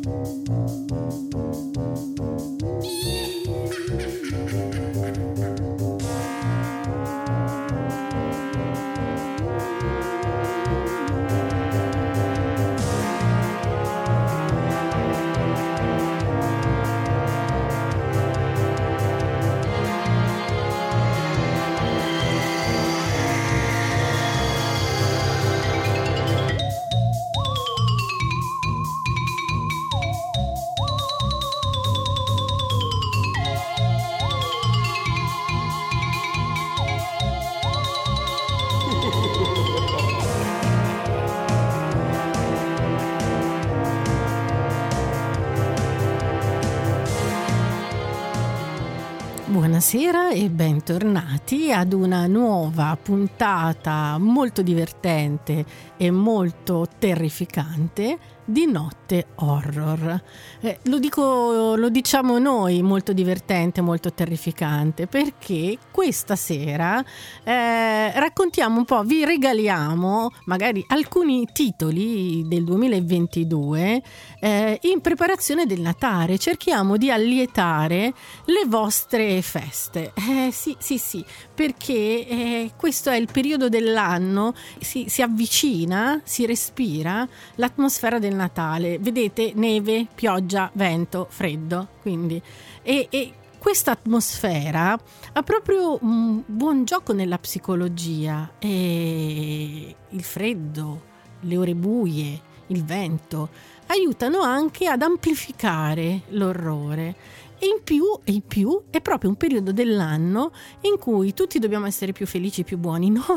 Buonasera e bentornati ad una nuova puntata molto divertente e molto terrificante di Notte Horror. Lo diciamo noi, molto divertente, molto terrificante, perché questa sera raccontiamo un po', vi regaliamo magari alcuni titoli del 2022 in preparazione del Natale. Cerchiamo di allietare le vostre feste. Sì, perché questo è il periodo dell'anno, si avvicina, si respira l'atmosfera del Natale. Vedete, neve, pioggia, vento, freddo, quindi e questa atmosfera ha proprio un buon gioco nella psicologia, e il freddo, le ore buie, il vento aiutano anche ad amplificare l'orrore. E in più è proprio un periodo dell'anno in cui tutti dobbiamo essere più felici, più buoni. No,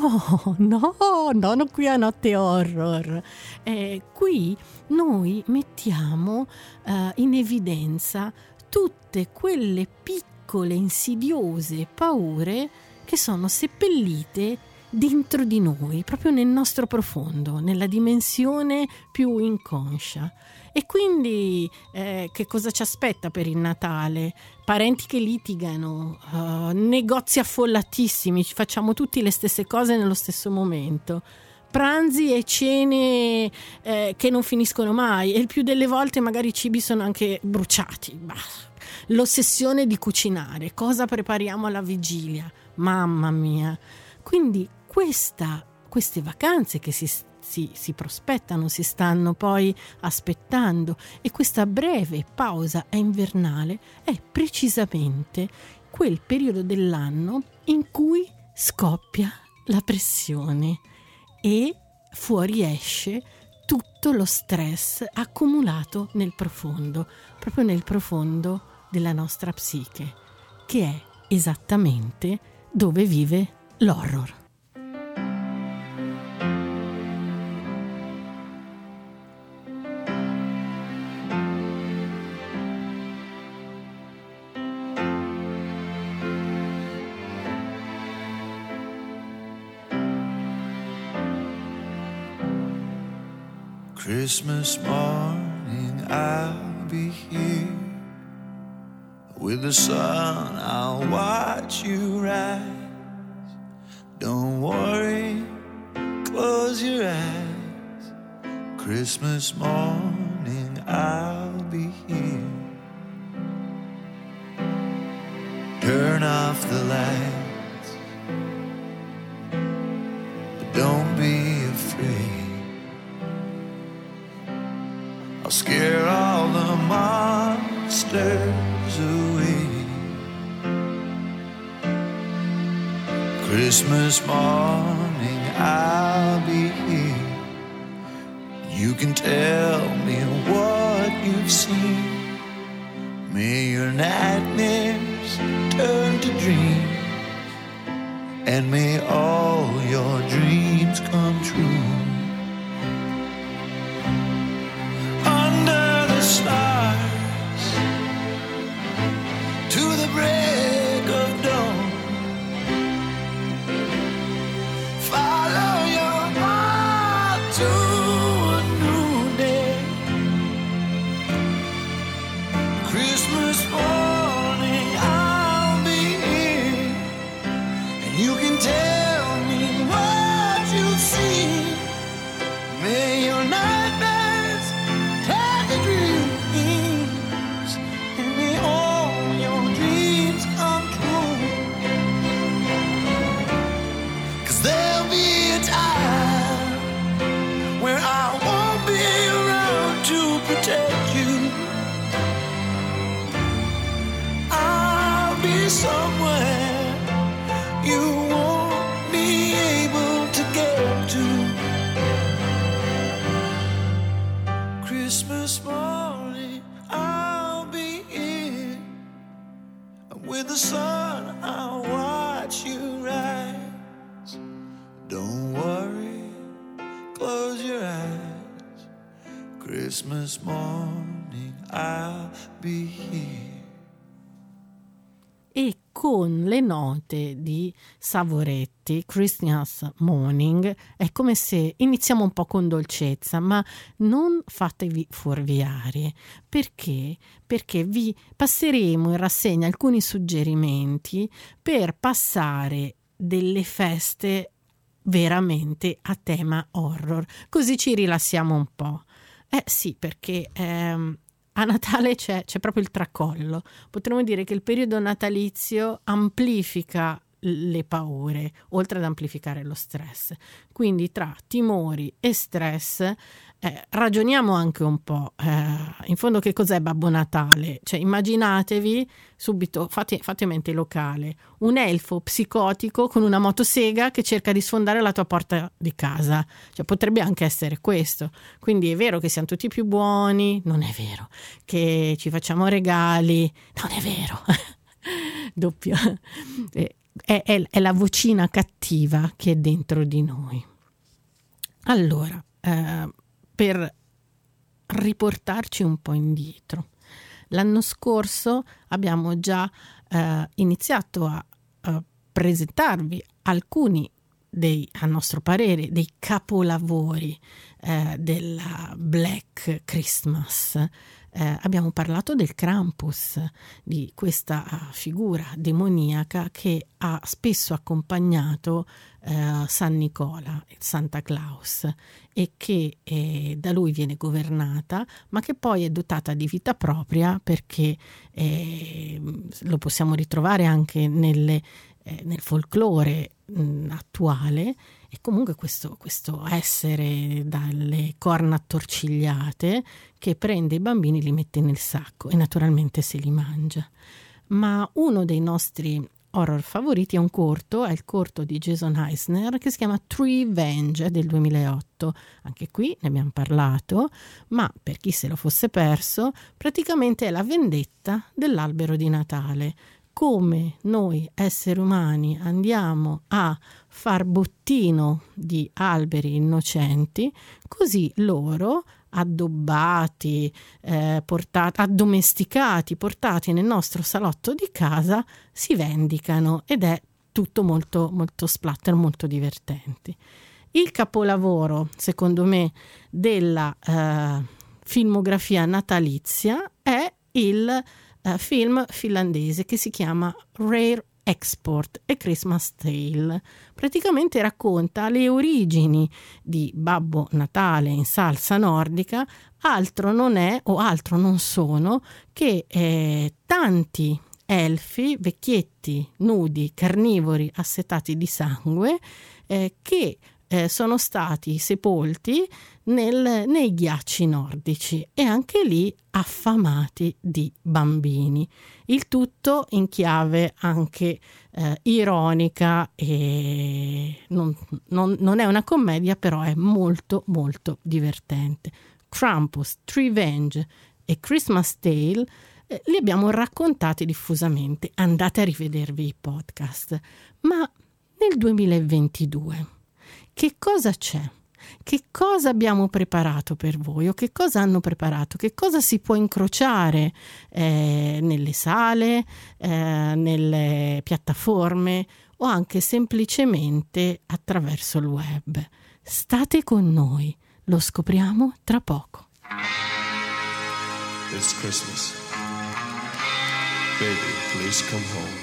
non qui a Notte Horror. Qui noi mettiamo in evidenza tutte quelle piccole, insidiose paure che sono seppellite dentro di noi, proprio nel nostro profondo, nella dimensione più inconscia. E quindi che cosa ci aspetta per il Natale? Parenti che litigano, negozi affollatissimi, ci facciamo tutti le stesse cose nello stesso momento, pranzi e cene che non finiscono mai, e il più delle volte magari i cibi sono anche bruciati. L'ossessione di cucinare, cosa prepariamo alla vigilia, mamma mia. Quindi queste vacanze che si prospettano, si stanno poi aspettando, e questa breve pausa invernale è precisamente quel periodo dell'anno in cui scoppia la pressione e fuoriesce tutto lo stress accumulato proprio nel profondo della nostra psiche, che è esattamente dove vive l'horror. Christmas morning I'll be here. With the sun I'll watch you rise. Don't worry, close your eyes. Christmas morning I'll be here. Turn off the lights, but don't be afraid. I'll scare all the monsters away. Christmas morning I'll be here. You can tell me what you've seen. May your nightmares turn to dreams, and may all your dreams come true. Stars to the break of dawn. Follow your heart to a new day. Christmas morning I'll be here, and you can tell me what you've seen. Christmas morning I'll be in, and with the sun I'll watch you rise. Don't worry, close your eyes. Christmas morning I'll be here. E con le note di Savoretti, Christmas Morning, è come se iniziamo un po' con dolcezza, ma non fatevi fuorviare. Perché? Perché vi passeremo in rassegna alcuni suggerimenti per passare delle feste veramente a tema horror, così ci rilassiamo un po'. Sì, perché a Natale c'è proprio il tracollo. Potremmo dire che il periodo natalizio amplifica le paure, oltre ad amplificare lo stress. Quindi tra timori e stress ragioniamo anche un po'. In fondo che cos'è Babbo Natale? Cioè immaginatevi subito, fate mente locale, un elfo psicotico con una motosega che cerca di sfondare la tua porta di casa. Cioè potrebbe anche essere questo. Quindi è vero che siamo tutti più buoni, non è vero che ci facciamo regali, non è vero. Doppio. È la vocina cattiva che è dentro di noi. Allora, per riportarci un po' indietro, l'anno scorso abbiamo già iniziato a presentarvi alcuni a nostro parere, dei capolavori della Black Christmas. Abbiamo parlato del Krampus, di questa figura demoniaca che ha spesso accompagnato San Nicola, Santa Claus, e che da lui viene governata, ma che poi è dotata di vita propria, perché lo possiamo ritrovare anche nel folklore attuale. E comunque questo essere dalle corna attorcigliate che prende i bambini, li mette nel sacco e naturalmente se li mangia. Ma uno dei nostri horror favoriti è il corto di Jason Eisner che si chiama Treevenge del 2008. Anche qui ne abbiamo parlato, ma per chi se lo fosse perso, praticamente è la vendetta dell'albero di Natale. Come noi esseri umani andiamo a far bottino di alberi innocenti, così loro, addobbati, addomesticati, portati nel nostro salotto di casa, si vendicano, ed è tutto molto, molto splatter, molto divertenti. Il capolavoro, secondo me, della filmografia natalizia è il film finlandese che si chiama Rare Export, A Christmas Tale. Praticamente racconta le origini di Babbo Natale in salsa nordica. Altro non è, o altro non sono, che tanti elfi, vecchietti, nudi, carnivori, assetati di sangue, che sono stati sepolti nei ghiacci nordici, e anche lì affamati di bambini. Il tutto in chiave anche ironica, e non è una commedia, però è molto molto divertente. Krampus, Treevenge e Christmas Tale li abbiamo raccontati diffusamente, andate a rivedervi i podcast. Ma nel 2022 che cosa c'è? Che cosa abbiamo preparato per voi, o che cosa hanno preparato? Che cosa si può incrociare nelle sale, nelle piattaforme, o anche semplicemente attraverso il web? State con noi, lo scopriamo tra poco. It's Christmas. Baby, please come home.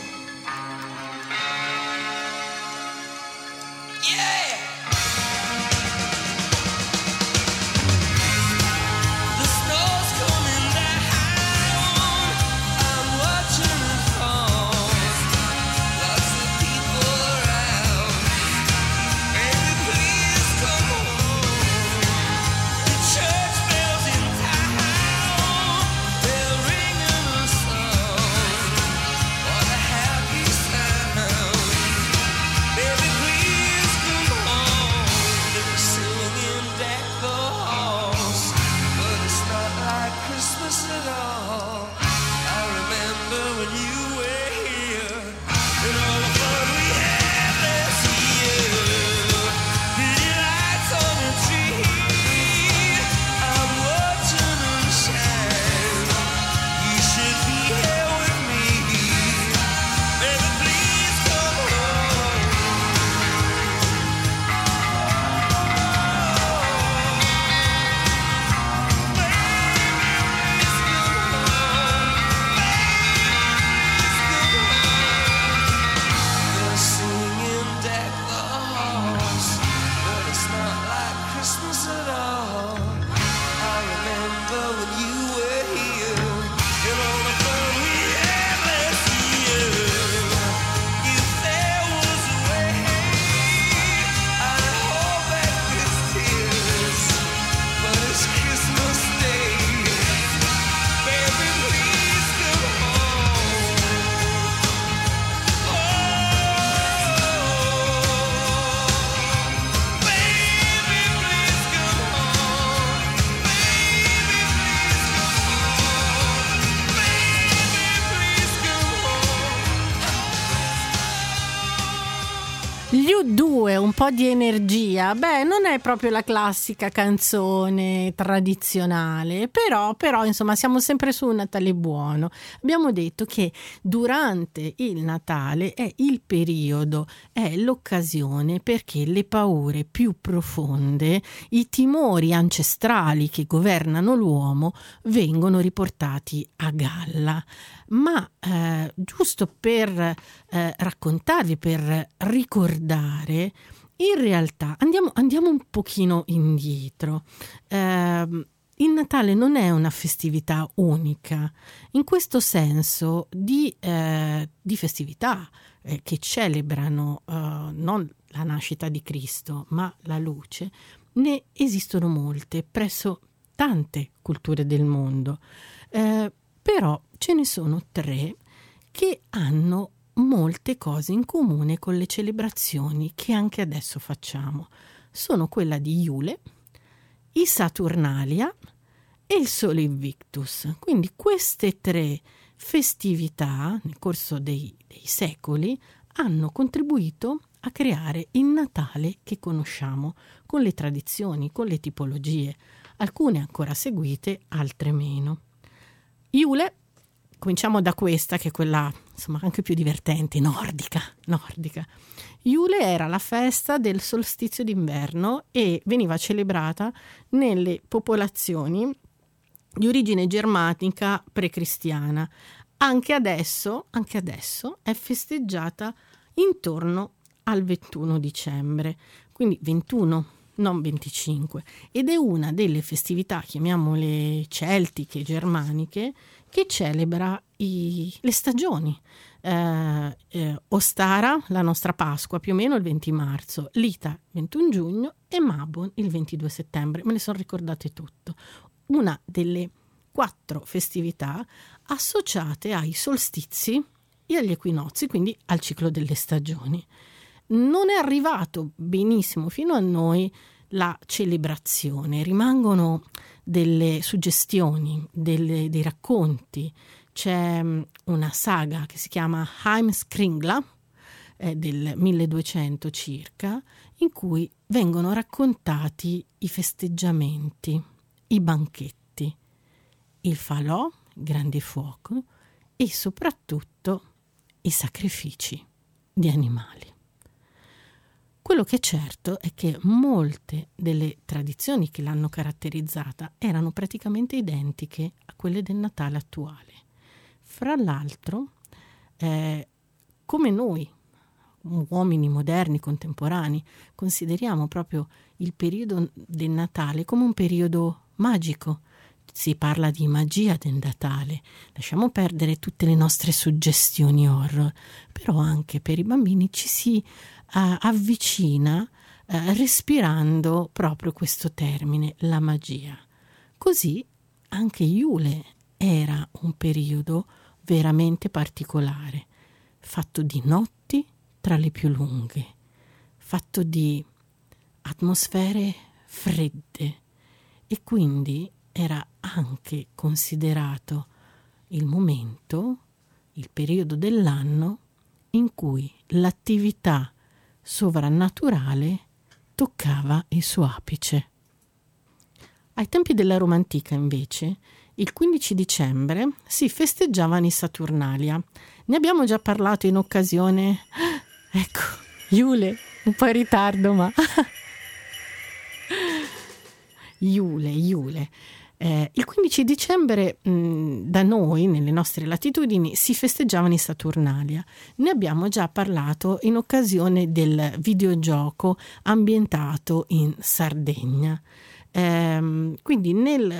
What a Gli U2, un po' di energia. Beh, non è proprio la classica canzone tradizionale, però insomma siamo sempre su un Natale buono. Abbiamo detto che durante il Natale è il periodo, è l'occasione perché le paure più profonde, i timori ancestrali che governano l'uomo vengono riportati a galla. Ma giusto per raccontarvi, per ricordare, in realtà andiamo un pochino indietro. Il Natale non è una festività unica, in questo senso di festività che celebrano non la nascita di Cristo, ma la luce, ne esistono molte presso tante culture del mondo. Però ce ne sono 3 che hanno molte cose in comune con le celebrazioni che anche adesso facciamo. Sono quella di Iule, i Saturnalia e il Sole Invictus. Quindi queste 3 festività nel corso dei secoli hanno contribuito a creare il Natale che conosciamo, con le tradizioni, con le tipologie, alcune ancora seguite, altre meno. Iule, cominciamo da questa che è quella insomma anche più divertente, nordica. Iule era la festa del solstizio d'inverno e veniva celebrata nelle popolazioni di origine germanica precristiana. Anche adesso è festeggiata intorno al 21 dicembre, quindi 21, non 25, ed è una delle festività, chiamiamole celtiche, germaniche, che celebra le stagioni. Ostara, la nostra Pasqua, più o meno il 20 marzo, Lita il 21 giugno e Mabon il 22 settembre. Me le sono ricordate tutto. Una delle 4 festività associate ai solstizi e agli equinozi, quindi al ciclo delle stagioni. Non è arrivato benissimo fino a noi la celebrazione, rimangono delle suggestioni, dei racconti. C'è una saga che si chiama Heimskringla, del 1200 circa, in cui vengono raccontati i festeggiamenti, i banchetti, il falò, il grande fuoco e soprattutto i sacrifici di animali. Quello che è certo è che molte delle tradizioni che l'hanno caratterizzata erano praticamente identiche a quelle del Natale attuale. Fra l'altro, come noi, uomini moderni, contemporanei, consideriamo proprio il periodo del Natale come un periodo magico. Si parla di magia del Natale, lasciamo perdere tutte le nostre suggestioni horror, però anche per i bambini ci si avvicina respirando proprio questo termine, la magia. Così anche Iule era un periodo veramente particolare, fatto di notti tra le più lunghe, fatto di atmosfere fredde e quindi era anche considerato il momento, il periodo dell'anno in cui l'attività sovrannaturale toccava il suo apice. Ai tempi della Roma antica, invece, il 15 dicembre si festeggiavano i Saturnalia. Ne abbiamo già parlato in occasione... Ecco, Iule, un po' in ritardo, ma... Iule. Il 15 dicembre da noi, nelle nostre latitudini, si festeggiavano i Saturnalia. Ne abbiamo già parlato in occasione del videogioco ambientato in Sardegna. Quindi nel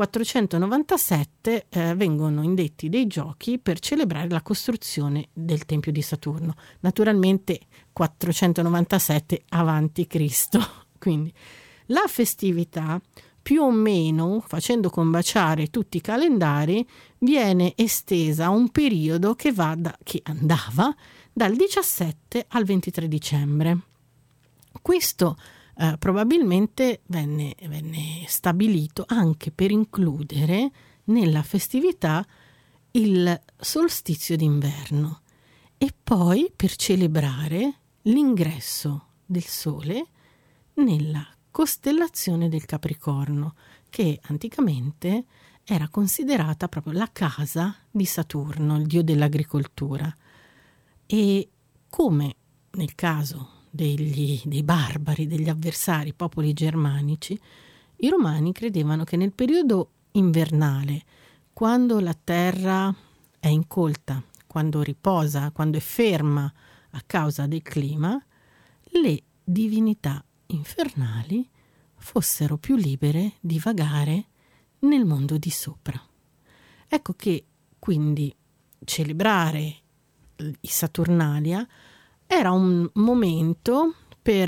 497 vengono indetti dei giochi per celebrare la costruzione del Tempio di Saturno. Naturalmente 497 avanti Cristo. Quindi la festività, più o meno, facendo combaciare tutti i calendari, viene estesa a un periodo che andava dal 17 al 23 dicembre. Questo probabilmente venne stabilito anche per includere nella festività il solstizio d'inverno e poi per celebrare l'ingresso del Sole nella costellazione del Capricorno, che anticamente era considerata proprio la casa di Saturno, il dio dell'agricoltura. E come nel caso dei barbari, degli avversari, popoli germanici, i romani credevano che nel periodo invernale, quando la terra è incolta, quando riposa, quando è ferma a causa del clima, le divinità infernali fossero più libere di vagare nel mondo di sopra. Ecco che quindi celebrare i Saturnalia era un momento per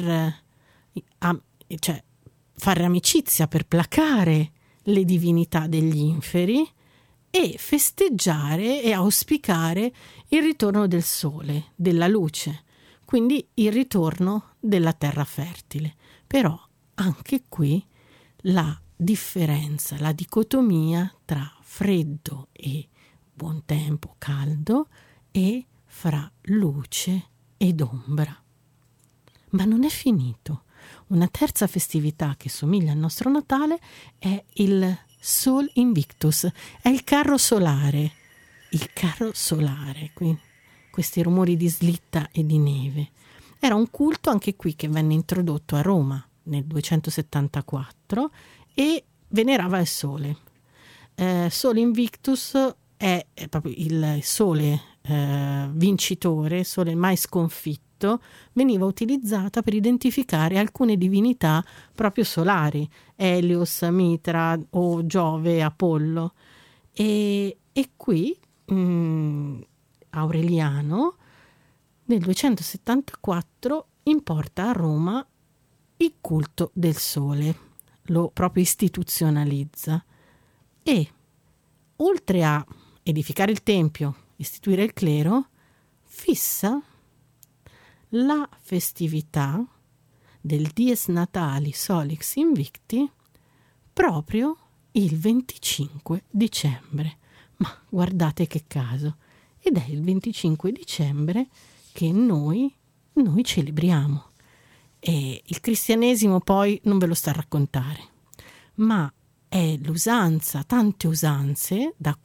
fare amicizia, per placare le divinità degli inferi e festeggiare e auspicare il ritorno del sole, della luce, quindi il ritorno della terra fertile. Però anche qui la differenza, la dicotomia tra freddo e buon tempo, caldo, e fra luce ed ombra. Ma non è finito. Una terza festività che somiglia al nostro Natale è il Sol Invictus, è il carro solare. Il carro solare, questi rumori di slitta e di neve. Era un culto anche qui che venne introdotto a Roma nel 274 e venerava il sole. Sol Invictus è proprio il sole vincitore, sole mai sconfitto, veniva utilizzata per identificare alcune divinità proprio solari, Helios, Mitra o Giove, Apollo. E qui Aureliano nel 274 importa a Roma il culto del sole, lo proprio istituzionalizza e oltre a edificare il tempio, istituire il clero, fissa la festività del Dies Natalis Solix Invicti proprio il 25 dicembre. Ma guardate che caso! Ed è il 25 dicembre che noi celebriamo. E il cristianesimo poi non ve lo sta a raccontare, ma è l'usanza, tante usanze, da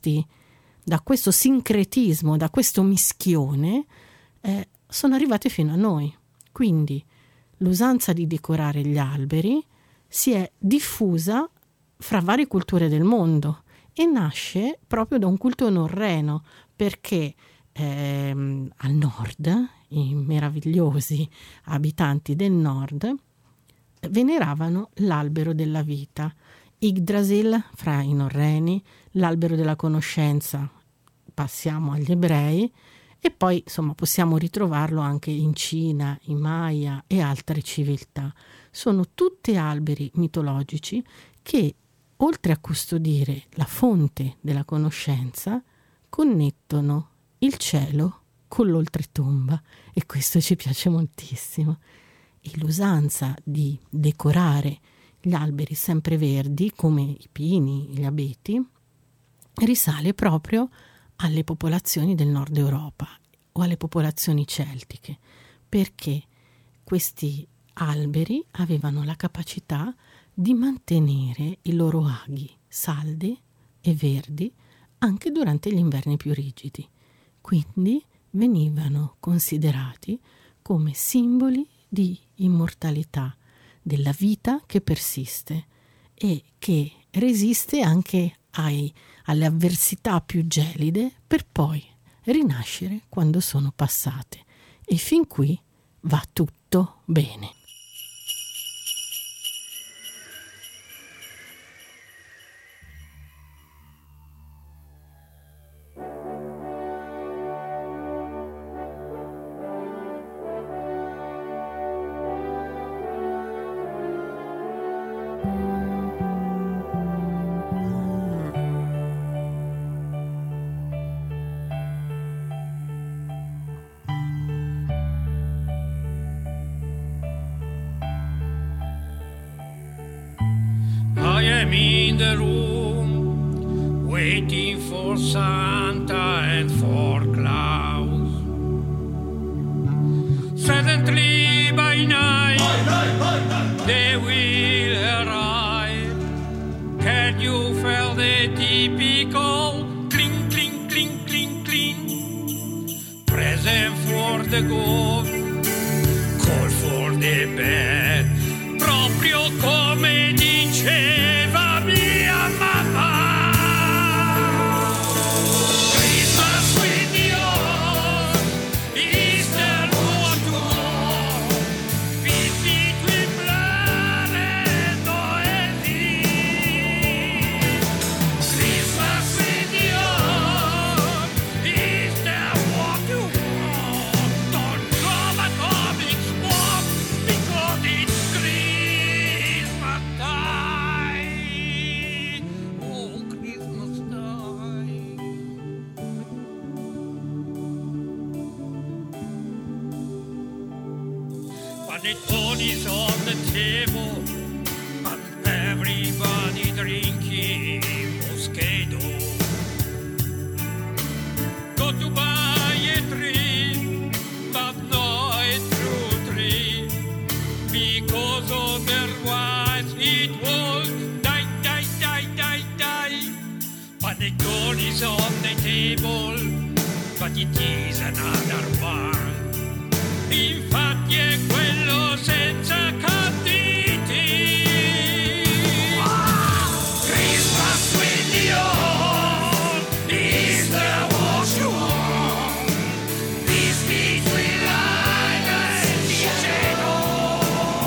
questo sincretismo, da questo mischione, sono arrivate fino a noi. Quindi l'usanza di decorare gli alberi si è diffusa fra varie culture del mondo e nasce proprio da un culto norreno, perché al nord i meravigliosi abitanti del nord veneravano l'albero della vita, Yggdrasil fra i norreni, l'albero della conoscenza, passiamo agli ebrei, e poi insomma possiamo ritrovarlo anche in Cina, in Maya e altre civiltà. Sono tutti alberi mitologici che, oltre a custodire la fonte della conoscenza, connettono il cielo con l'oltretomba, e questo ci piace moltissimo. E l'usanza di decorare gli alberi sempreverdi come i pini, gli abeti, risale proprio alle popolazioni del nord Europa o alle popolazioni celtiche, perché questi alberi avevano la capacità di mantenere i loro aghi saldi e verdi anche durante gli inverni più rigidi. Quindi venivano considerati come simboli di immortalità, della vita che persiste e che resiste anche alle avversità più gelide per poi rinascere quando sono passate. E fin qui va tutto bene. I am in the room, waiting for Santa and for Claus. Suddenly by night they will arrive. Can you feel the typical clink, clink, clink, clink, clink? Present for the good, call for the bad. Proprio come diceva mia mamma. Panettone's on the table and everybody drinking Moscato. Go to buy a tree, but no a true tree, because otherwise it will die, die, die, die, die. Panettone's on the table, but it is another one. Infatti è quello senza caditi. Christmas with you is the what you want. This beats with light and shadow.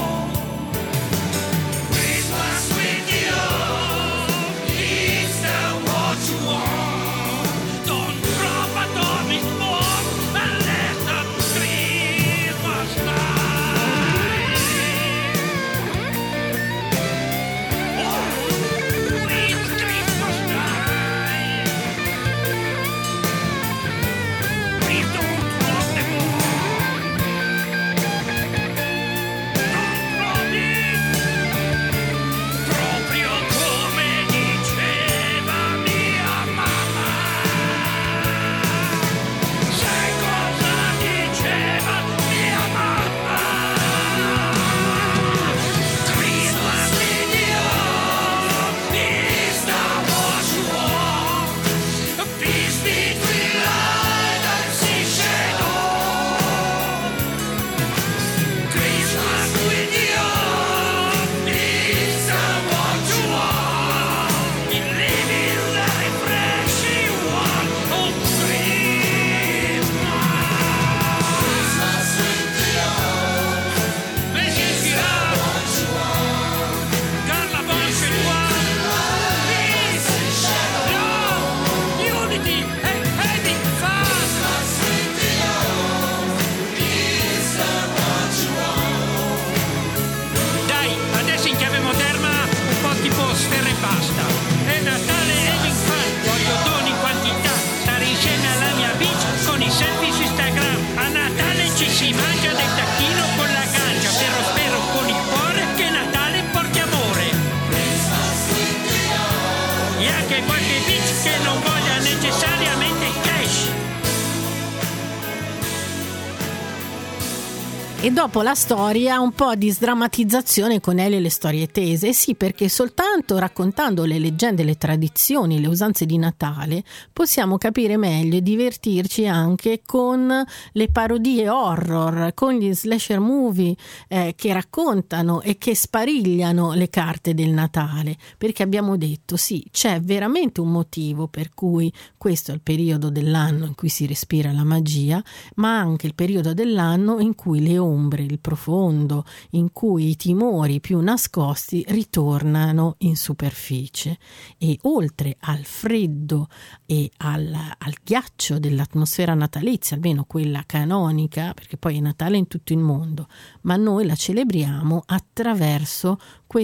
Christmas with you is the what you want. Don't drop atomic bomb and let them scream. E dopo la storia un po' di sdrammatizzazione con Elio e le storie tese. Sì, perché soltanto raccontando le leggende, le tradizioni, le usanze di Natale possiamo capire meglio e divertirci anche con le parodie horror, con gli slasher movie che raccontano e che sparigliano le carte del Natale, perché abbiamo detto sì, c'è veramente un motivo per cui questo è il periodo dell'anno in cui si respira la magia, ma anche il periodo dell'anno in cui le ombre, il profondo, in cui i timori più nascosti ritornano in superficie. E oltre al freddo e al ghiaccio dell'atmosfera natalizia, almeno quella canonica, perché poi è Natale in tutto il mondo, ma noi la celebriamo attraverso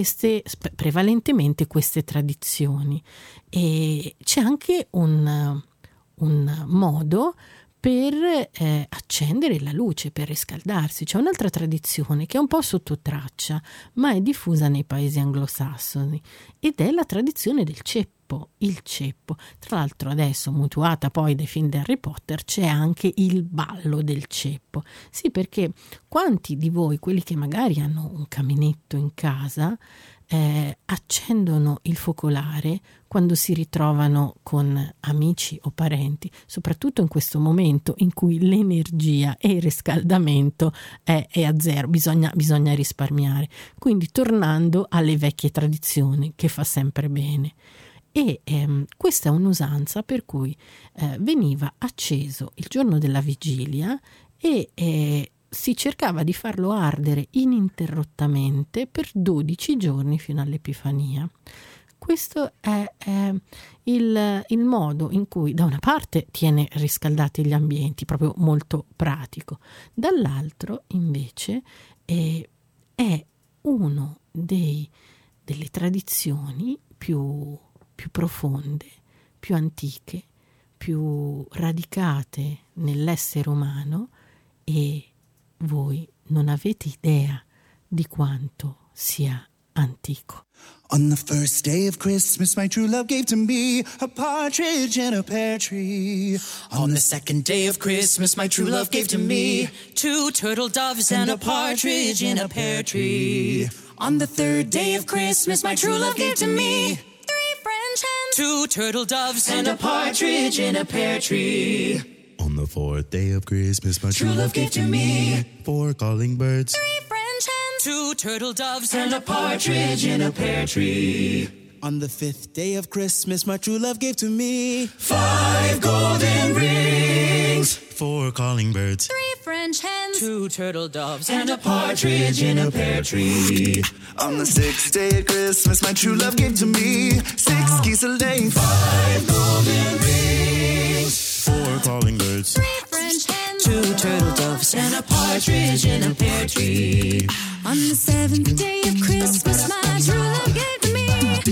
prevalentemente queste tradizioni. E c'è anche un modo per accendere la luce, per riscaldarsi. C'è un'altra tradizione che è un po' sotto traccia, ma è diffusa nei paesi anglosassoni, ed è la tradizione del ceppo, il ceppo. Tra l'altro adesso, mutuata poi dai film di Harry Potter, c'è anche il ballo del ceppo. Sì, perché quanti di voi, quelli che magari hanno un caminetto in casa, accendono il focolare quando si ritrovano con amici o parenti, soprattutto in questo momento in cui l'energia e il riscaldamento è a zero, bisogna risparmiare. Quindi tornando alle vecchie tradizioni, che fa sempre bene. E questa è un'usanza per cui veniva acceso il giorno della vigilia e si cercava di farlo ardere ininterrottamente per 12 giorni fino all'Epifania. Questo è il modo in cui da una parte tiene riscaldati gli ambienti, proprio molto pratico, dall'altro invece è uno delle tradizioni più profonde, più antiche, più radicate nell'essere umano, e voi non avete idea di quanto sia antico. On the first day of Christmas, my true love gave to me a partridge in a pear tree. On the second day of Christmas, my true love gave to me 2 turtle doves and a partridge in a pear tree. On the third day of Christmas, my true love gave to me 3 French hens, 2 turtle doves and a partridge in a pear tree. On the fourth day of Christmas, my true love gave to me 4 calling birds, 3 French hens, 2 turtle doves and a partridge in a pear tree. On the fifth day of Christmas, my true love gave to me 5 golden rings, 4 calling birds, 3 French hens, 2 turtle doves and a partridge in a pear tree. On the sixth day of Christmas, my true love gave to me 6 geese a laying, 5 golden rings, 4 calling birds, 3 French hens, 2 turtle doves and a partridge in a pear tree. On the seventh day of Christmas, my true love gave to me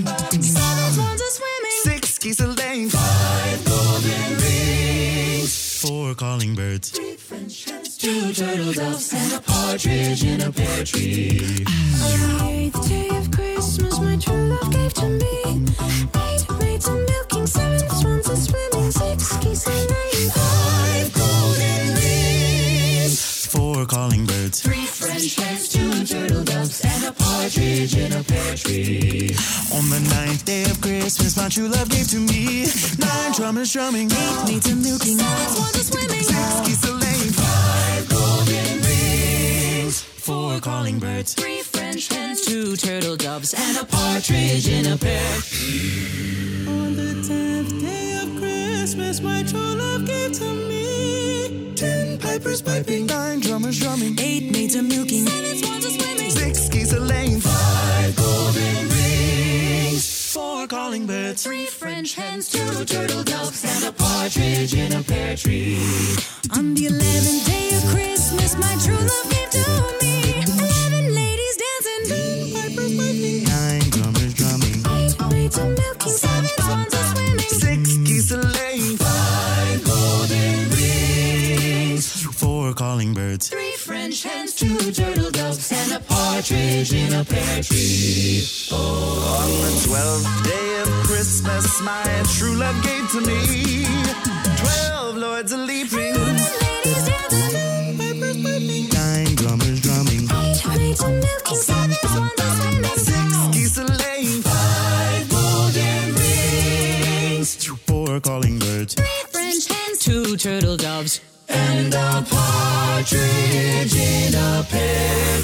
7 swans a swimming, 6 geese a laying, 5 golden rings, 4 calling birds, 3 French hens, 2 turtle doves and a partridge in a pear tree. On the eighth day of Christmas, my true love gave to me 8 maids a milking, 7 swans a swimming, 6 geese a laying, 5 golden rings, 4 calling birds, 3 French hens, 2 turtle doves and a partridge in a pear tree. On the ninth day of Christmas, my true love gave to me 9 drummers drumming, 8 maids a milking, 7 swans a swimming, 6 geese a laying, 5 golden rings, 4 calling birds, 3 French hens, 2 turtle doves and a partridge in a pear tree. On the 10th day of Christmas, my true love gave to me 10 pipers piping, 9 drummers drumming, 8 maids a milking, 7 swans a swimming, 6 geese a laying, 5 golden rings, 4 calling birds, 3 French hens, 2 turtle doves and a partridge in a pear tree. On the 11th day of Christmas, my true love gave to me 11 ladies dancing, 10 pipers piping, 9 drummers drumming, 8 maids a milking, 7 swans a swimming, 6 geese a laying, 5 golden rings, 4 calling birds, 3 French hens, 2 turtle doves and a partridge in a pear tree. On the 12th day of Christmas, my true love gave to me 12 lords a leaping, 11 ladies dancing, 9 drummers drumming, 8 maids a milking, 7 swans a swimming, 6 geese a laying, 5 golden rings, 4 calling birds, 3 French hens, 2 turtle doves and a partridge in a pear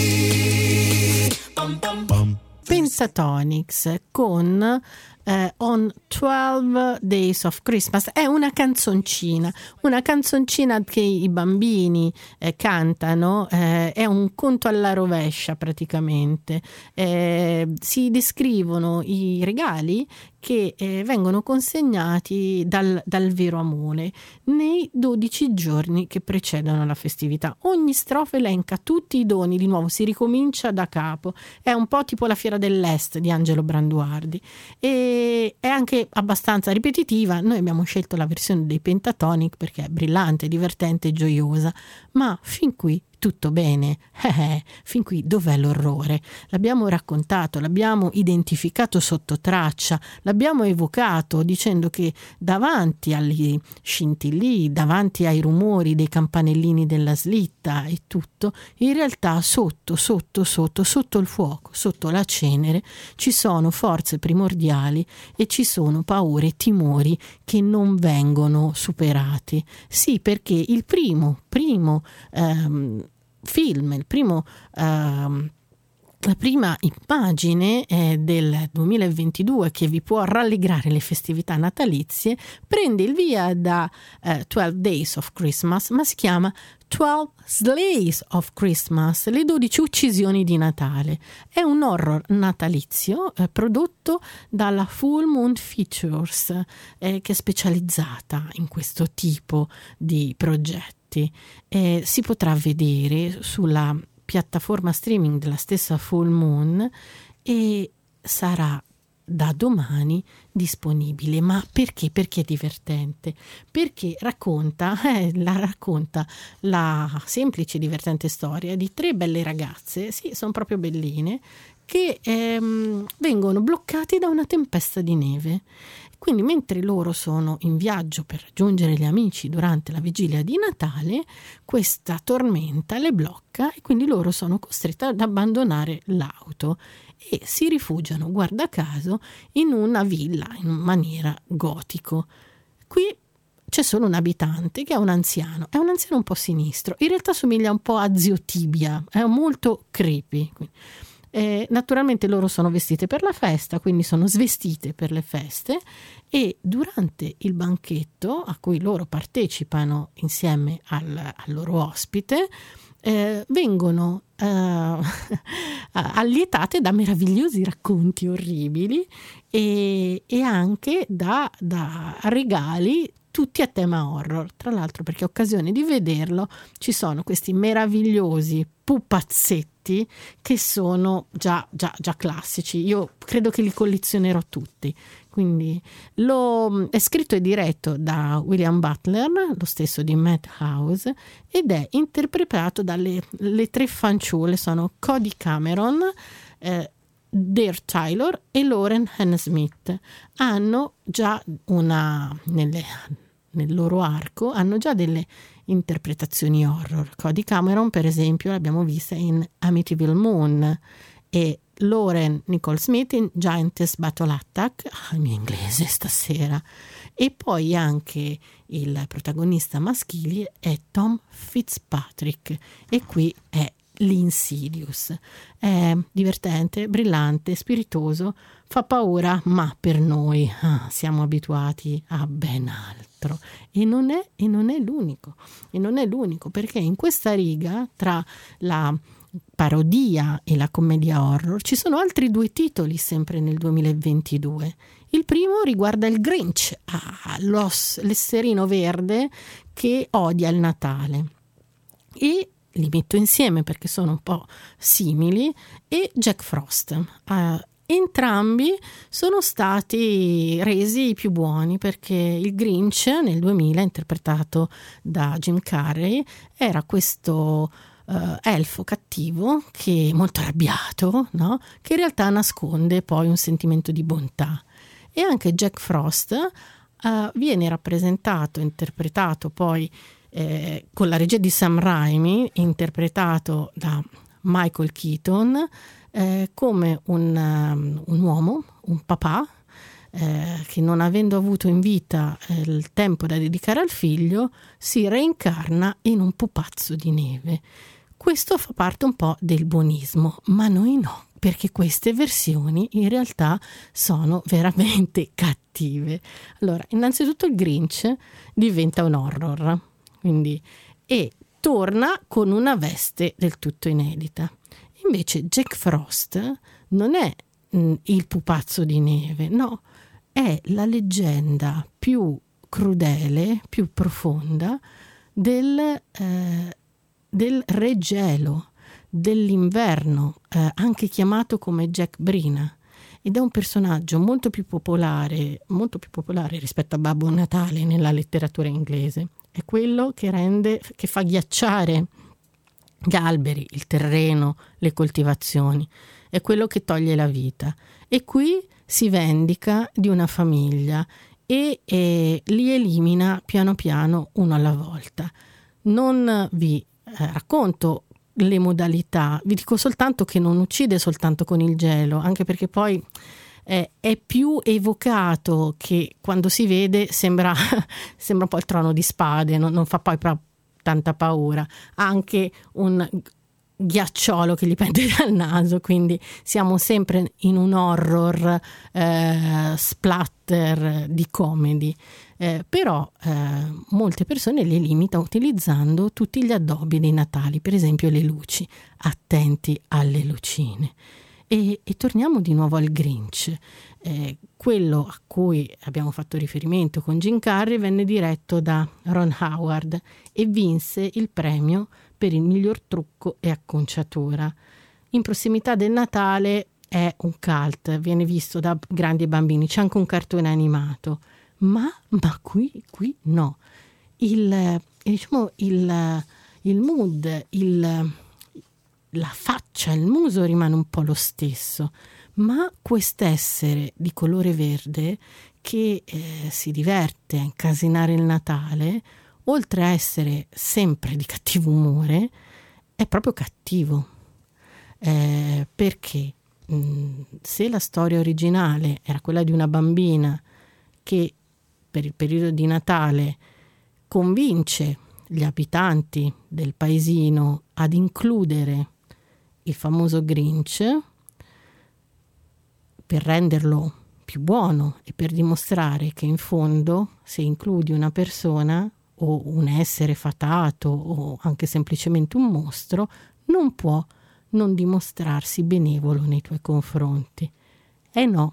tree. Bum, bum, bum. Pentatonix con On 12 Days of Christmas. È una canzoncina che i bambini cantano, è un conto alla rovescia praticamente. Si descrivono i regali che vengono consegnati dal vero Amore nei 12 giorni che precedono la festività. Ogni strofa elenca tutti i doni, di nuovo si ricomincia da capo, è un po' tipo la Fiera dell'Est di Angelo Branduardi e è anche abbastanza ripetitiva. Noi abbiamo scelto la versione dei Pentatonix perché è brillante, divertente e gioiosa, ma fin qui tutto bene. Fin qui dov'è l'orrore? L'abbiamo raccontato, l'abbiamo identificato sotto traccia, l'abbiamo evocato dicendo che davanti agli scintillii, davanti ai rumori dei campanellini della slitta e tutto, in realtà sotto il fuoco, sotto la cenere, ci sono forze primordiali e ci sono paure e timori che non vengono superati. Sì, perché il primo film, la prima immagine del 2022 che vi può rallegrare le festività natalizie prende il via da 12 Days of Christmas, ma si chiama 12 Slays of Christmas, le 12 uccisioni di Natale. È un horror natalizio prodotto dalla Full Moon Features, che è specializzata in questo tipo di progetti. Si potrà vedere sulla piattaforma streaming della stessa Full Moon e sarà da domani disponibile. Ma perché? Perché è divertente? Perché racconta la semplice e divertente storia di 3 belle ragazze, sì, sono proprio belline, che vengono bloccate da una tempesta di neve. Quindi mentre loro sono in viaggio per raggiungere gli amici durante la vigilia di Natale, questa tormenta le blocca e quindi loro sono costrette ad abbandonare l'auto e si rifugiano, guarda caso, in una villa in maniera gotico. Qui c'è solo un abitante che è un anziano un po' sinistro, in realtà somiglia un po' a Zio Tibia, è molto creepy. Naturalmente loro sono vestite per la festa, quindi sono svestite per le feste, e durante il banchetto a cui loro partecipano insieme al loro ospite vengono allietate da meravigliosi racconti orribili e anche da regali tutti a tema horror. Tra l'altro, perché a occasione di vederlo ci sono questi meravigliosi pupazzetti che sono già classici. Io credo che li collezionerò tutti. Quindi è scritto e diretto da William Butler, lo stesso di Madhouse, ed è interpretato dalle 3 fanciulle, sono Cody Cameron, Dare Taylor e Lauren Hannah-Smith. Hanno già nel loro arco hanno già delle interpretazioni horror. Cody Cameron, per esempio, l'abbiamo vista in Amityville Moon, e Lauren Nicole Smith in Giantess Battle Attack. Il mio inglese stasera. E poi anche il protagonista maschile è Tom Fitzpatrick, e qui è l'Insidious. È divertente, brillante, spiritoso, fa paura, ma per noi siamo abituati a ben altro, e non è l'unico, perché in questa riga tra la parodia e la commedia horror ci sono altri 2 titoli sempre nel 2022. Il primo riguarda il Grinch, l'esserino verde che odia il Natale, e li metto insieme perché sono un po' simili, e Jack Frost. Entrambi sono stati resi più buoni perché il Grinch nel 2000, interpretato da Jim Carrey, era questo elfo cattivo che molto arrabbiato, no? Che in realtà nasconde poi un sentimento di bontà. E anche Jack Frost viene rappresentato, interpretato poi con la regia di Sam Raimi, interpretato da Michael Keaton, come un uomo, un papà, che non avendo avuto in vita il tempo da dedicare al figlio, si reincarna in un pupazzo di neve. Questo fa parte un po' del buonismo, ma noi no, perché queste versioni in realtà sono veramente cattive. Allora, innanzitutto il Grinch diventa un horror, e torna con una veste del tutto inedita. Invece Jack Frost non è il pupazzo di neve, no, è la leggenda più crudele, più profonda del Re Gelo, dell'inverno, anche chiamato come Jack Brina, ed è un personaggio molto più popolare rispetto a Babbo Natale nella letteratura inglese. È quello che fa ghiacciare gli alberi, il terreno, le coltivazioni, è quello che toglie la vita, e qui si vendica di una famiglia e li elimina piano piano, uno alla volta. Non vi racconto le modalità, vi dico soltanto che non uccide soltanto con il gelo, anche perché poi è più evocato, che quando si vede sembra un po' il Trono di Spade, non fa poi tanta paura. Ha anche un ghiacciolo che gli pende dal naso, quindi siamo sempre in un horror splatter di comedy, però molte persone le limita utilizzando tutti gli addobbi dei Natali, per esempio le luci. Attenti alle lucine. E torniamo di nuovo al Grinch. Quello a cui abbiamo fatto riferimento con Jim Carrey venne diretto da Ron Howard e vinse il premio per il miglior trucco e acconciatura. In prossimità del Natale è un cult, viene visto da grandi e bambini, c'è anche un cartone animato, ma qui no. Il mood, la faccia, il muso rimane un po' lo stesso, ma quest'essere di colore verde che si diverte a incasinare il Natale, oltre a essere sempre di cattivo umore, è proprio cattivo. Perché se la storia originale era quella di una bambina che per il periodo di Natale convince gli abitanti del paesino ad includere il famoso Grinch per renderlo più buono e per dimostrare che in fondo, se includi una persona o un essere fatato o anche semplicemente un mostro, non può non dimostrarsi benevolo nei tuoi confronti. No.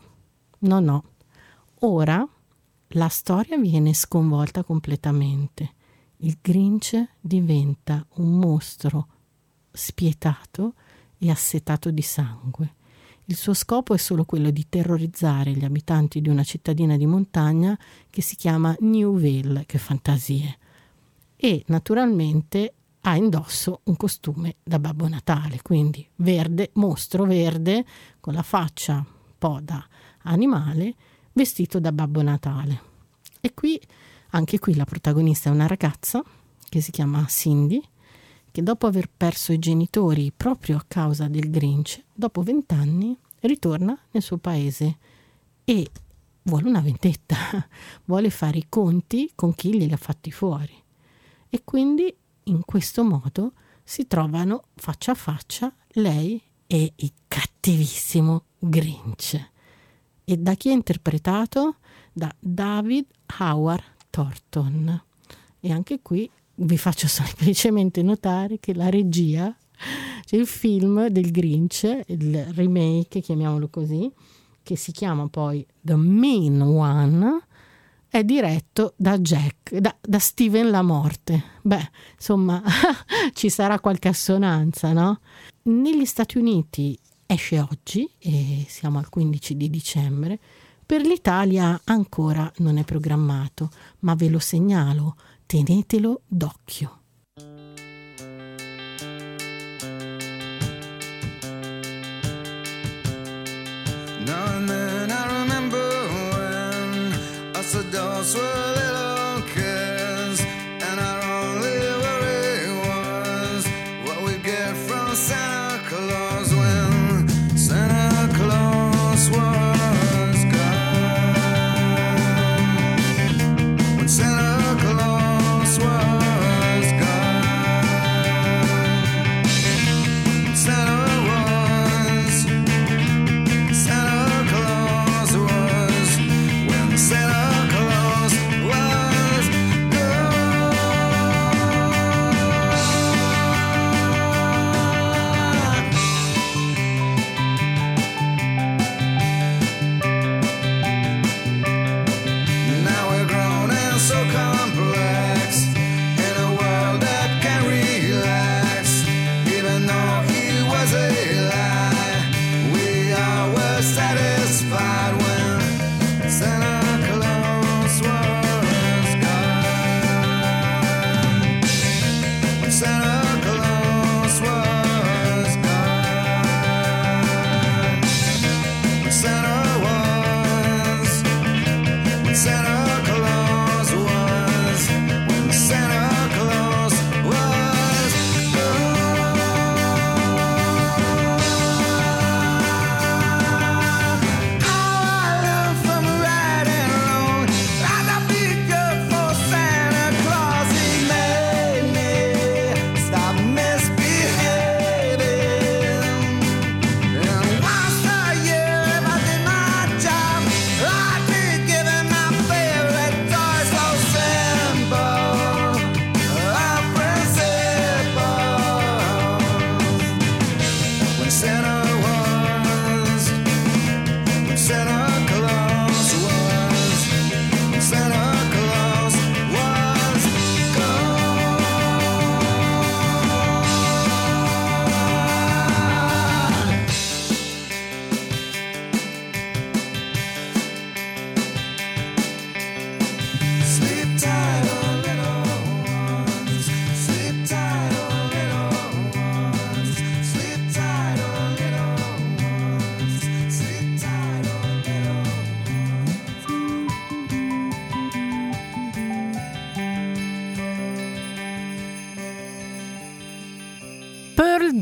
Ora la storia viene sconvolta completamente. Il Grinch diventa un mostro spietato e assetato di sangue. Il suo scopo è solo quello di terrorizzare gli abitanti di una cittadina di montagna che si chiama Newville, che fantasie. E naturalmente ha indosso un costume da Babbo Natale, quindi verde, mostro verde, con la faccia un po' da animale, vestito da Babbo Natale. E anche qui la protagonista è una ragazza che si chiama Cindy, che dopo aver perso i genitori proprio a causa del Grinch, dopo 20 anni ritorna nel suo paese e vuole una vendetta, vuole fare i conti con chi glieli ha fatti fuori. E quindi in questo modo si trovano faccia a faccia lei e il cattivissimo Grinch. E da chi è interpretato? Da David Howard Thornton. E anche qui vi faccio semplicemente notare che la regia, cioè il film del Grinch, il remake, chiamiamolo così, che si chiama poi The Mean One, è diretto da Steven Lamorte. Beh, insomma, ci sarà qualche assonanza, no? Negli Stati Uniti esce oggi e siamo al 15 di dicembre. Per l'Italia ancora non è programmato, ma ve lo segnalo, tenetelo d'occhio. Now and then I remember when us adults were little kids, and our only worry was what we'd get from Santa Claus when Santa Claus was gone. When Santa Claus was gone. Santa Claus was when Santa Claus was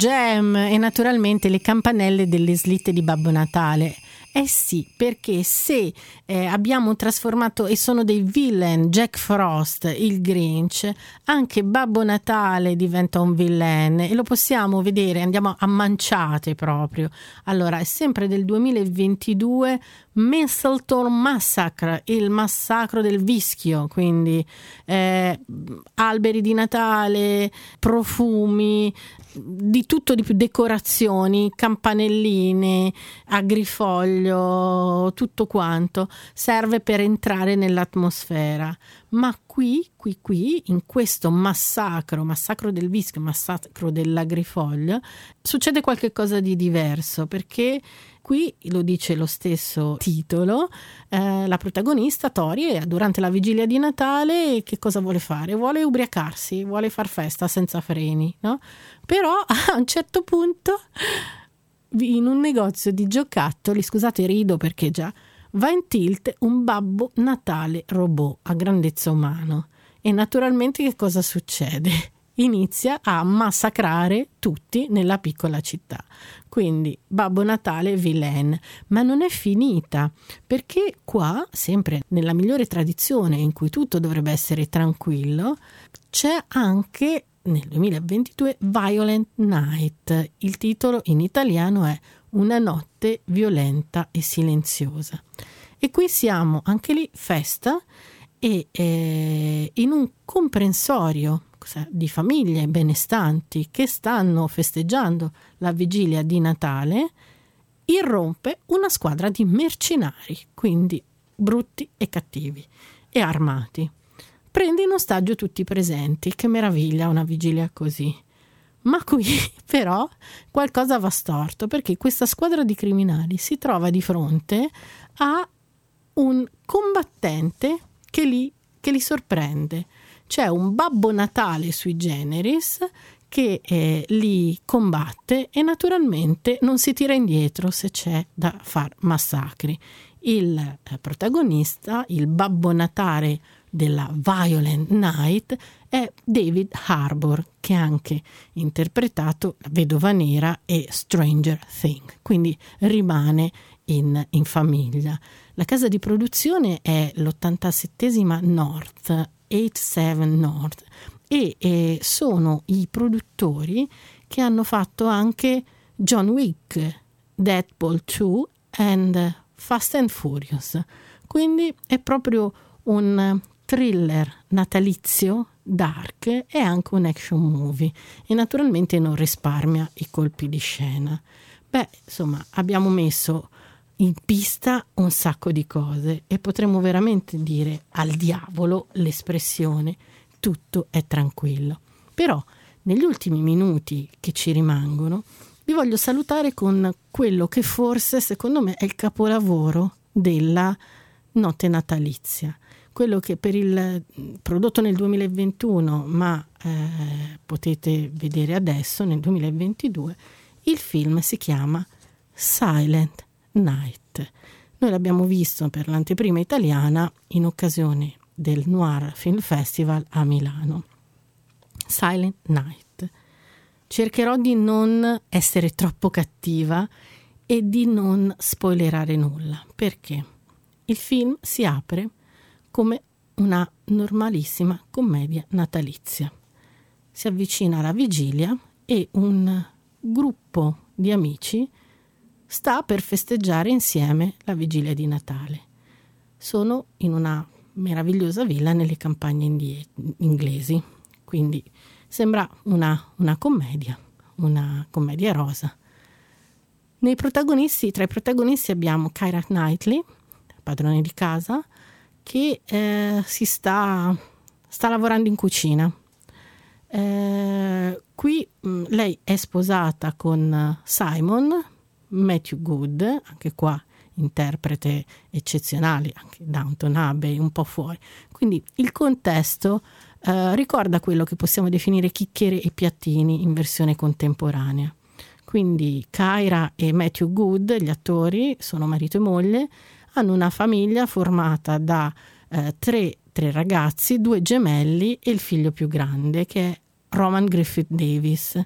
Jam e naturalmente le campanelle delle slitte di Babbo Natale. Eh sì, perché se abbiamo trasformato, e sono dei villain, Jack Frost, il Grinch, anche Babbo Natale diventa un villain e lo possiamo vedere, andiamo a manciate proprio. Allora, è sempre del 2022, Mistletoe Massacre, il massacro del vischio, quindi alberi di Natale, profumi, di tutto di più, decorazioni, campanelline, agrifoglio, tutto quanto serve per entrare nell'atmosfera. Ma qui in questo massacro del vischio, massacro dell'agrifoglio, succede qualche cosa di diverso, perché qui, lo dice lo stesso titolo, la protagonista Tori durante la vigilia di Natale che cosa vuole fare? Vuole ubriacarsi, vuole far festa senza freni, no? Però a un certo punto in un negozio di giocattoli, scusate rido perché già, va in tilt un Babbo Natale robot a grandezza umana e naturalmente che cosa succede? Inizia a massacrare tutti nella piccola città. Quindi Babbo Natale villain, ma non è finita, perché qua, sempre nella migliore tradizione in cui tutto dovrebbe essere tranquillo, c'è anche nel 2022 Violent Night. Il titolo in italiano è Una notte violenta e silenziosa. E qui siamo anche lì festa e in un comprensorio di famiglie benestanti che stanno festeggiando la vigilia di Natale, irrompe una squadra di mercenari, quindi brutti e cattivi e armati. Prende in ostaggio tutti i presenti. Che meraviglia una vigilia così. Ma qui però qualcosa va storto, perché questa squadra di criminali si trova di fronte a un combattente che li sorprende. C'è un Babbo Natale sui generis che li combatte e naturalmente non si tira indietro se c'è da far massacri. Il protagonista, il Babbo Natale della Violent Night, è David Harbour, che ha anche interpretato La Vedova Nera e Stranger Things, quindi rimane in famiglia. La casa di produzione è l'87ª North, 87 North, e sono i produttori che hanno fatto anche John Wick, Deadpool 2 e Fast and Furious. Quindi è proprio un thriller natalizio, dark, e anche un action movie, e naturalmente non risparmia i colpi di scena. Insomma, abbiamo messo in pista un sacco di cose e potremmo veramente dire al diavolo l'espressione tutto è tranquillo. Però negli ultimi minuti che ci rimangono vi voglio salutare con quello che forse secondo me è il capolavoro della notte natalizia, quello che per il prodotto nel 2021 ma potete vedere adesso nel 2022. Il film si chiama Silent Night. Noi l'abbiamo visto per l'anteprima italiana in occasione del Noir Film Festival a Milano. Silent Night. Cercherò di non essere troppo cattiva e di non spoilerare nulla, perché il film si apre come una normalissima commedia natalizia. Si avvicina alla vigilia e un gruppo di amici sta per festeggiare insieme la vigilia di Natale. Sono in una meravigliosa villa nelle campagne inglesi, quindi sembra una commedia rosa. Tra i protagonisti abbiamo Keira Knightley, padrone di casa, che si sta lavorando in cucina. Qui lei è sposata con Simon Matthew Good, anche qua interprete eccezionale, anche Downton Abbey, un po' fuori. Quindi il contesto ricorda quello che possiamo definire chiacchiere e piattini in versione contemporanea. Quindi Keira e Matthew Good, gli attori, sono marito e moglie, hanno una famiglia formata da tre ragazzi, 2 gemelli e il figlio più grande che è Roman Griffith Davis,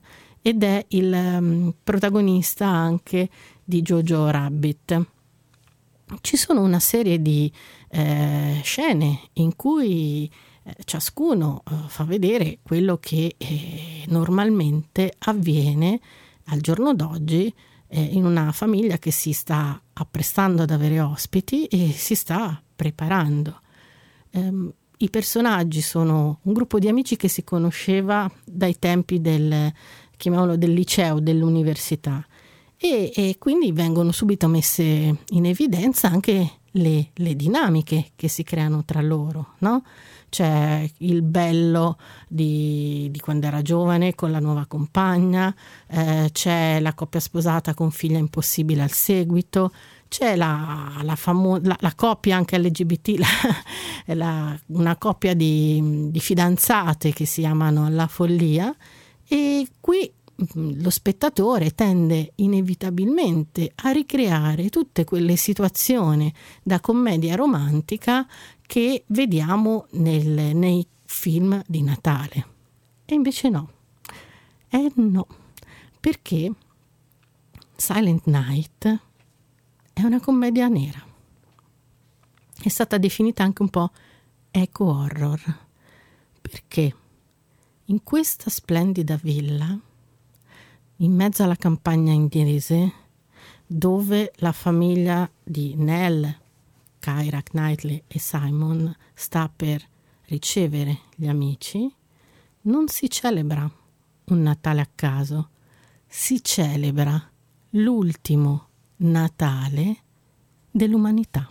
ed è il protagonista anche di Jojo Rabbit. Ci sono una serie di scene in cui ciascuno fa vedere quello che normalmente avviene al giorno d'oggi in una famiglia che si sta apprestando ad avere ospiti e si sta preparando. I personaggi sono un gruppo di amici che si conosceva dai tempi del liceo, dell'università, e quindi vengono subito messe in evidenza anche le dinamiche che si creano tra loro, no? C'è il bello di quando era giovane con la nuova compagna, c'è la coppia sposata con figlia impossibile al seguito, c'è la coppia anche LGBT, una coppia di fidanzate che si amano alla follia, e qui lo spettatore tende inevitabilmente a ricreare tutte quelle situazioni da commedia romantica che vediamo nei film di Natale. E invece no. No, perché Silent Night è una commedia nera. È stata definita anche un po' eco-horror, perché in questa splendida villa, in mezzo alla campagna inglese, dove la famiglia di Nell, Keira Knightley e Simon sta per ricevere gli amici, non si celebra un Natale a caso, si celebra l'ultimo Natale dell'umanità.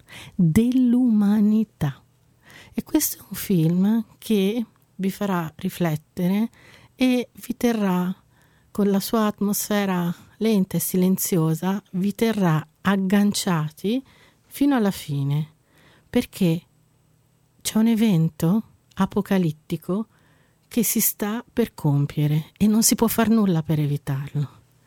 E questo è un film che vi farà riflettere e vi terrà, con la sua atmosfera lenta e silenziosa, vi terrà agganciati fino alla fine, perché c'è un evento apocalittico che si sta per compiere e non si può far nulla per evitarlo,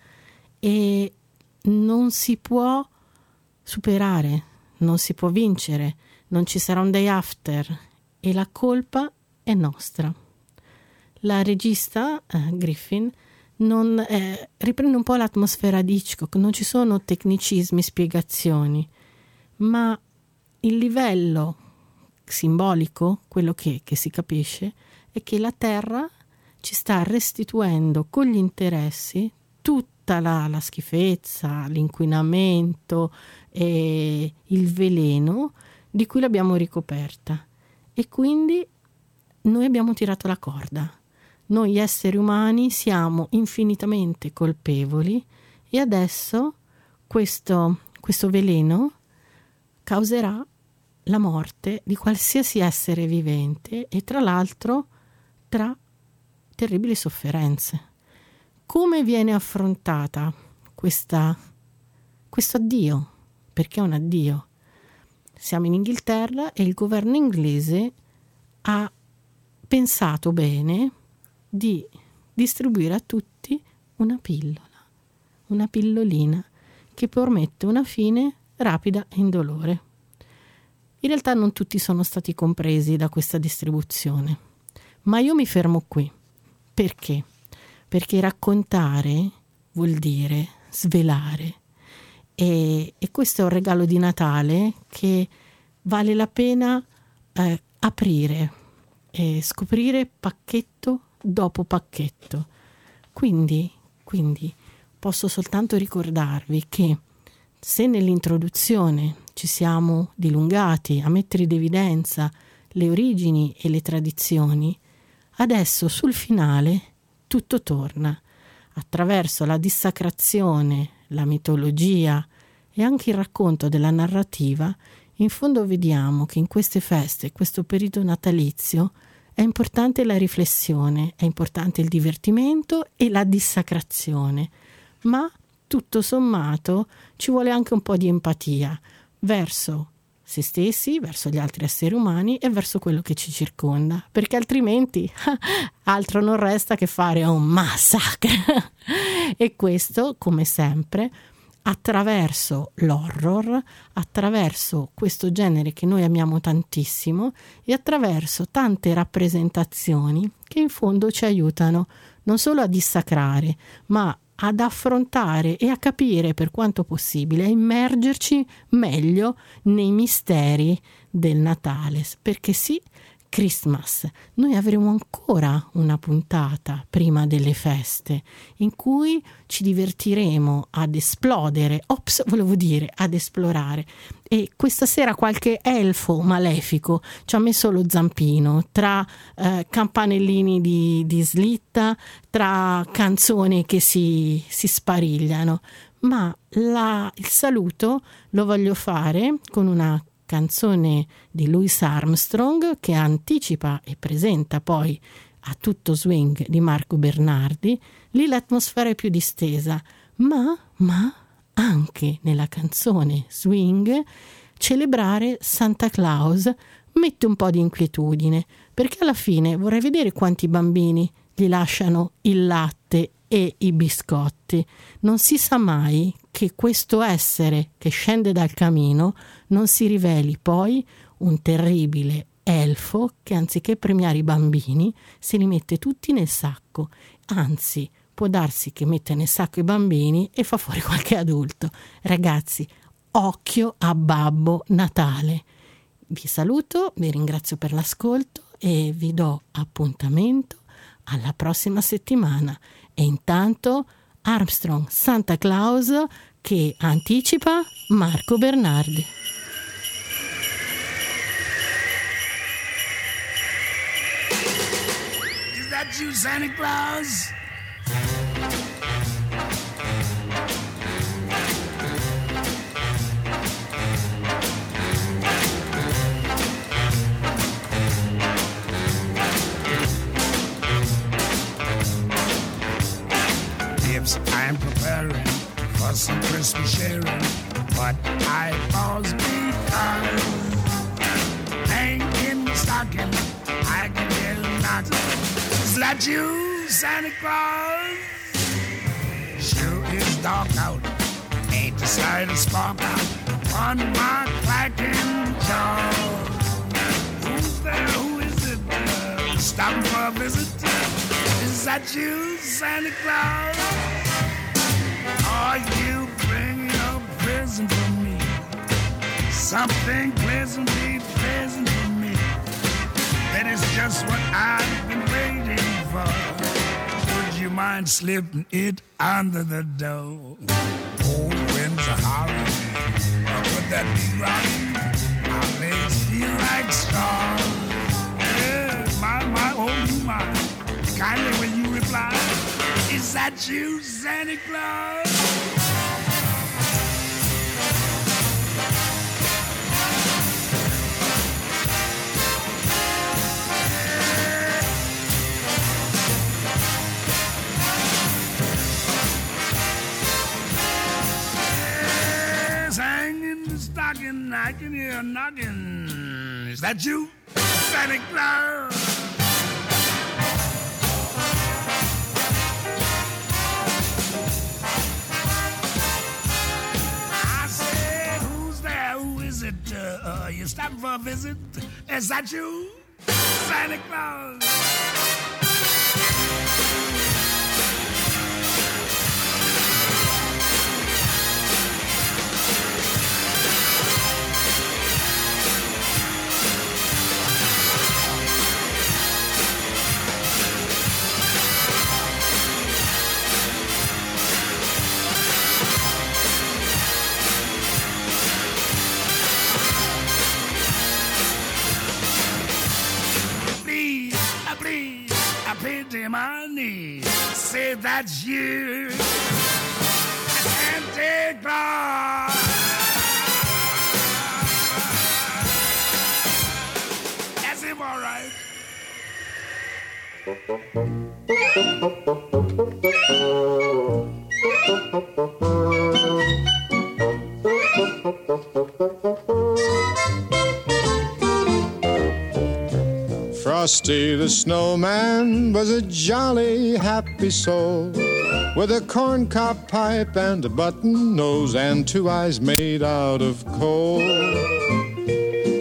e non si può superare, non si può vincere, non ci sarà un day after, e la colpa è nostra. La regista Griffin riprende un po' l'atmosfera di Hitchcock, non ci sono tecnicismi, spiegazioni, ma il livello simbolico, quello che si capisce, è che la Terra ci sta restituendo con gli interessi tutta la schifezza, l'inquinamento e il veleno di cui l'abbiamo ricoperta, e quindi noi abbiamo tirato la corda. Noi esseri umani siamo infinitamente colpevoli, e adesso questo veleno causerà la morte di qualsiasi essere vivente, e tra l'altro tra terribili sofferenze. Come viene affrontata questo addio? Perché è un addio. Siamo in Inghilterra e il governo inglese ha pensato bene di distribuire a tutti una pillolina che promette una fine rapida e indolore. In realtà non tutti sono stati compresi da questa distribuzione, ma io mi fermo qui. Perché? Perché raccontare vuol dire svelare, e questo è un regalo di Natale che vale la pena aprire e scoprire pacchetto dopo pacchetto. Quindi posso soltanto ricordarvi che se nell'introduzione ci siamo dilungati a mettere in evidenza le origini e le tradizioni, adesso sul finale tutto torna. Attraverso la dissacrazione, la mitologia e anche il racconto della narrativa, in fondo vediamo che in queste feste, questo periodo natalizio, è importante la riflessione, è importante il divertimento e la dissacrazione, ma tutto sommato ci vuole anche un po' di empatia verso se stessi, verso gli altri esseri umani e verso quello che ci circonda, perché altrimenti altro non resta che fare un massacro. E questo, come sempre, attraverso l'horror, attraverso questo genere che noi amiamo tantissimo, e attraverso tante rappresentazioni che in fondo ci aiutano non solo a dissacrare, ma ad affrontare e a capire per quanto possibile, a immergerci meglio nei misteri del Natale, perché sì, Christmas, noi avremo ancora una puntata prima delle feste in cui ci divertiremo ad esplodere, ad esplorare, e questa sera qualche elfo malefico ci ha messo lo zampino tra campanellini di slitta, tra canzoni che si sparigliano, ma il saluto lo voglio fare con una canzone di Louis Armstrong che anticipa e presenta poi a tutto swing di Marco Bernardi. Lì l'atmosfera è più distesa, ma anche nella canzone swing celebrare Santa Claus mette un po' di inquietudine, perché alla fine vorrei vedere quanti bambini gli lasciano il latte e i biscotti. Non si sa mai che questo essere che scende dal camino non si riveli poi un terribile elfo che anziché premiare i bambini se li mette tutti nel sacco, anzi può darsi che mette nel sacco i bambini e fa fuori qualche adulto. Ragazzi, occhio a Babbo Natale. Vi saluto, vi ringrazio per l'ascolto e vi do appuntamento alla prossima settimana. E intanto Armstrong, Santa Claus, che anticipa Marco Bernardi. Is that you, Santa Claus? I'm preparing for some Christmas sharing, but I pause because hang in the stocking, I can hear a knock. Is that you, Santa Claus? Sure is dark out, ain't the slightest spark out on my clacking jaw. Who's there? Who is it? Stopping for a visit? Is that you, Santa Claus? Are you bringing a present for me? Something pleasantly pleasant for me. That is just what I've been waiting for. Would you mind slipping it under the door? Cold winds are howling. Could that be right? Our legs feel like straw. Yeah, my, oh my. Kindly will you reply? Is that you, Santa Claus? Yes, hang in the stocking, I can hear a knocking. Is that you, Santa Claus? You stopping for a visit? Is that you, Santa Claus? Pity my knees. Say that's you, Santa Claus. That's him, all right. Frosty the Snowman was a jolly, happy soul with a corncob pipe and a button nose and two eyes made out of coal.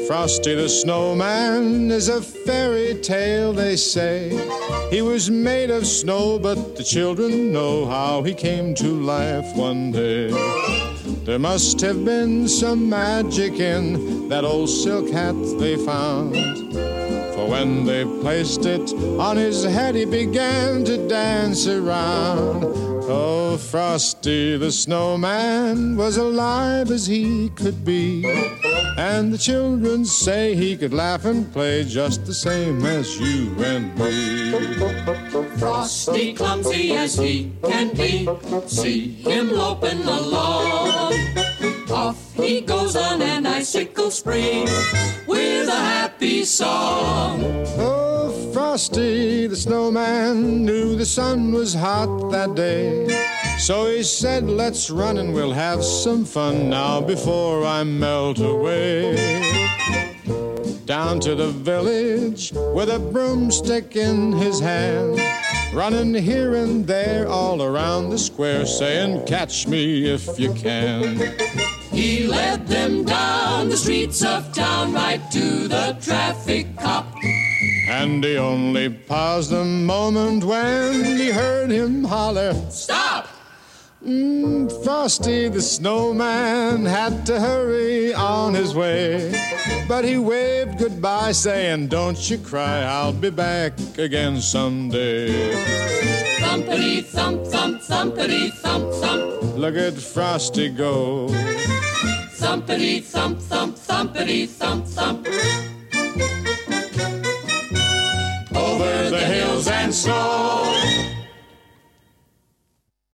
Frosty the Snowman is a fairy tale, they say. He was made of snow, but the children know how he came to life one day. There must have been some magic in that old silk hat they found, for when they placed it on his head, he began to dance around. Oh, Frosty the Snowman was alive as he could be, and the children say he could laugh and play just the same as you and me. Frosty, clumsy as he can be, see him loping along. Off he goes on an icicle spree with a happy song. Oh, Frosty the Snowman knew the sun was hot that day, so he said, let's run and we'll have some fun now before I melt away. Down to the village with a broomstick in his hand, running here and there all around the square, saying, catch me if you can. He led them down the streets of town right to the traffic cop, and he only paused a moment when he heard him holler, stop! Frosty the Snowman had to hurry on his way, but he waved goodbye saying, don't you cry, I'll be back again someday. Thumpity thump thump, thumpity thump thump, Look at Frosty go. thumpity thump thump, thumpity thump thump. Over the hills and snow